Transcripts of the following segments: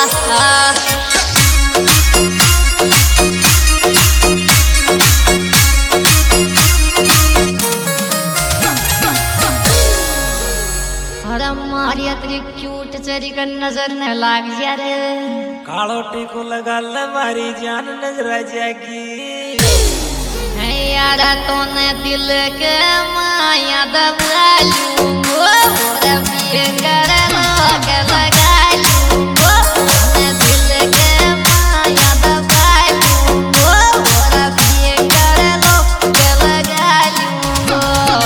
मारी अतरी क्यूट चरी का नजर न लाग जा रे कालो टीको लगा ले मारी जान नजर आ जाएगी है यार तो ने दिल के माया दबा लूंगो और पिए कर लोग लगा लूंगो ने दिल के माया दबा लूंगो और पिए कर लोग लगा लूंगो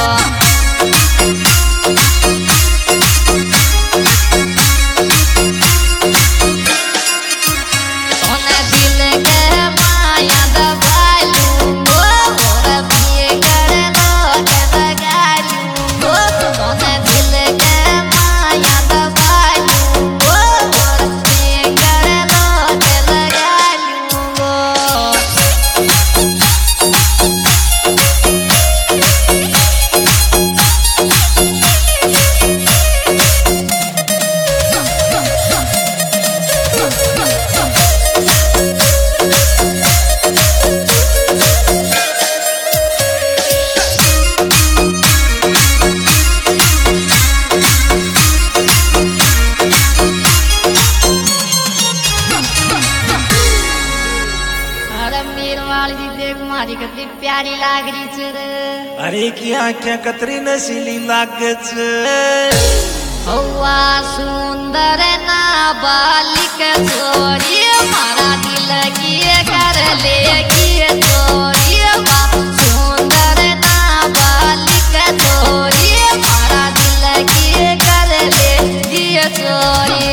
मारी कतरी प्यारी लाग रही छ अरे की आंखें कतरी नशीली लागच हवा सुंदर ना बालिक छोरी मारा दिल की कर लेगी छोरी सुंदर ना बालिक छोरी मारा दिल की कर लेगी छोरी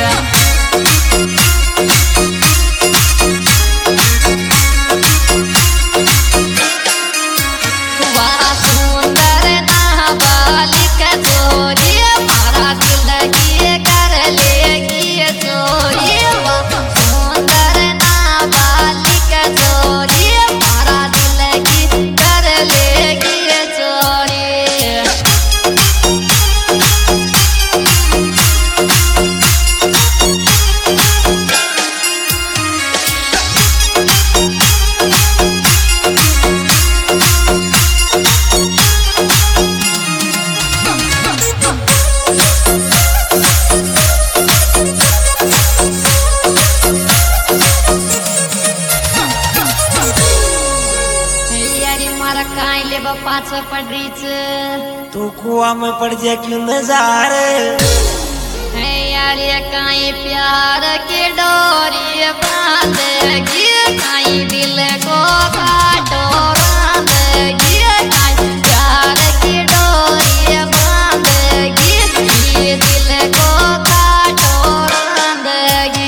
पाँच पड़ रही तू कुआ में पड़ जा क्यों नजारे है यार ये काई प्यार के डोरी बांधेगी काई दिल को काटो बांधेगी काई प्यार की डोरी बांधेगी ये दिल को काटो बांधेगी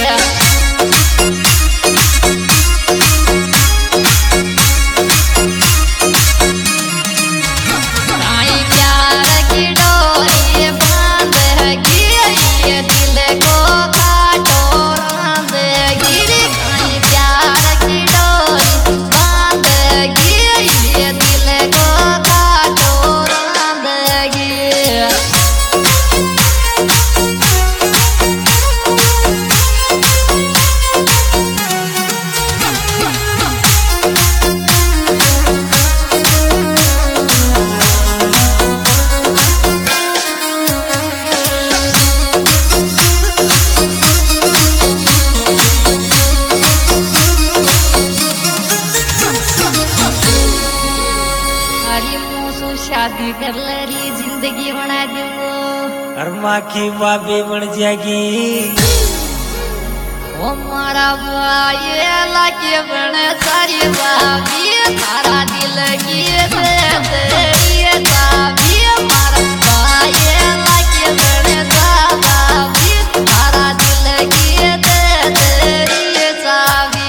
शादी कर ले जिंदगी बना दूंगो और माँ की बाबी बन जाएगी ओ मारा भाई लाके बने सारी बाबी तारा दिल की दे दे बाबी मारा भाई लाके बने बाबी तारा दिल की दे दे साबी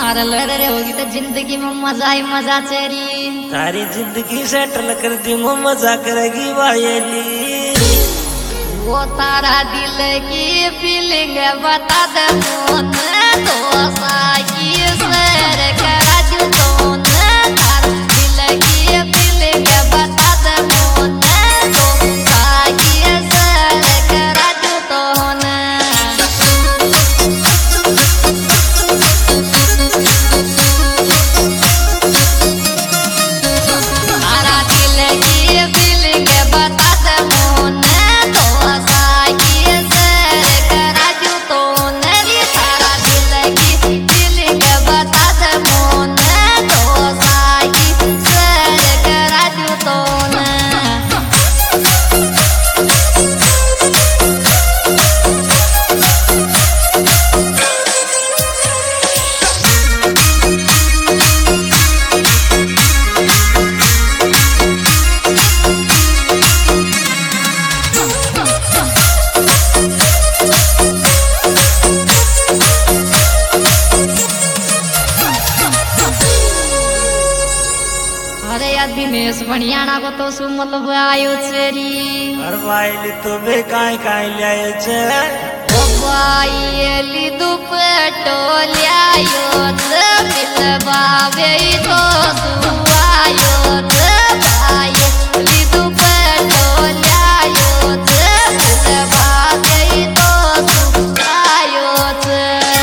मारा लड़ होगी तो जिंदगी में मजा ही मजा चेरी। तारी जिंदगी सेटल कर दूंगा मजा करेगी वायली। वो तारा दिल की फीलिंग बता दे मोन तो साकी सर करा दूं तो तारा दिल की फीलिंग बता दे मोन तो साकी सर करा दूं तो तारा दिल की फीलिंग बता दे मोन दिनेश बनियाना को तो सु मतलब आयो चेरी। और वाइली तो बे काई काई लायो छे। ओ वाइली दुपट्टो लायो छे मिलवावे तो सु आयो छे। वाइली दुपट्टो लायो छे मिलवावे तो सु आयो छे।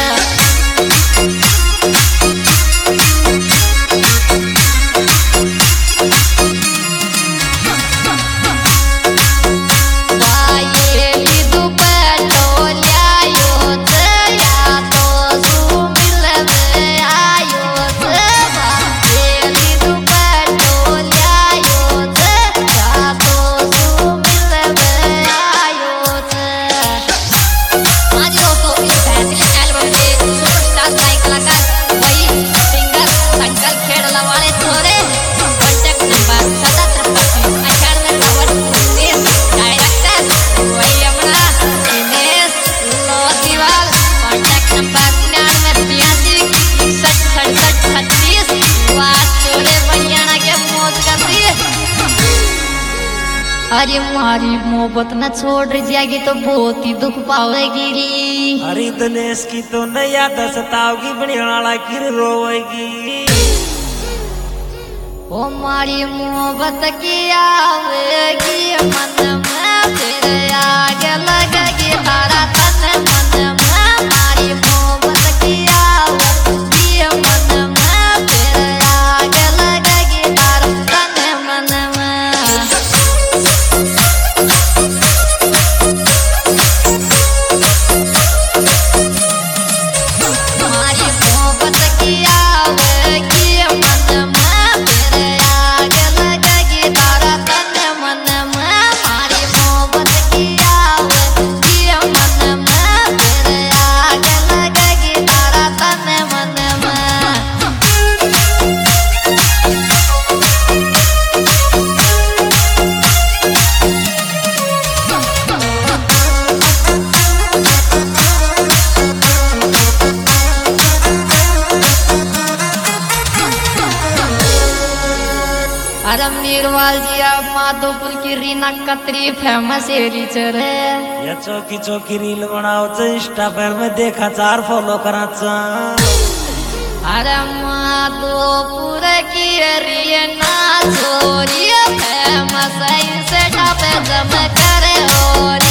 अरे मारी मोहब्बत न छोड़ जाएगी तो बहुत ही दुख पावेगी। अरे दिनेश की तो नहीं याद सताओगी बनियाना की रोएगी। ओ मारी मोहब्बत की आवेगी मन में फिर आग लगेगी तारा तन मन में। मारी मोहब्बत की आवेगी मन में फिर आग लगेगी तारा तन मन में। नीरवाल जी आप माधोपुर की रीना कतरी फेमस रीचर है। या चौकी चौकी रील बनाओ इंस्टा पर में देखा चार फॉलो करा। अरे माधोपुर की रीना छोरी फेमस इसे पे जम करे और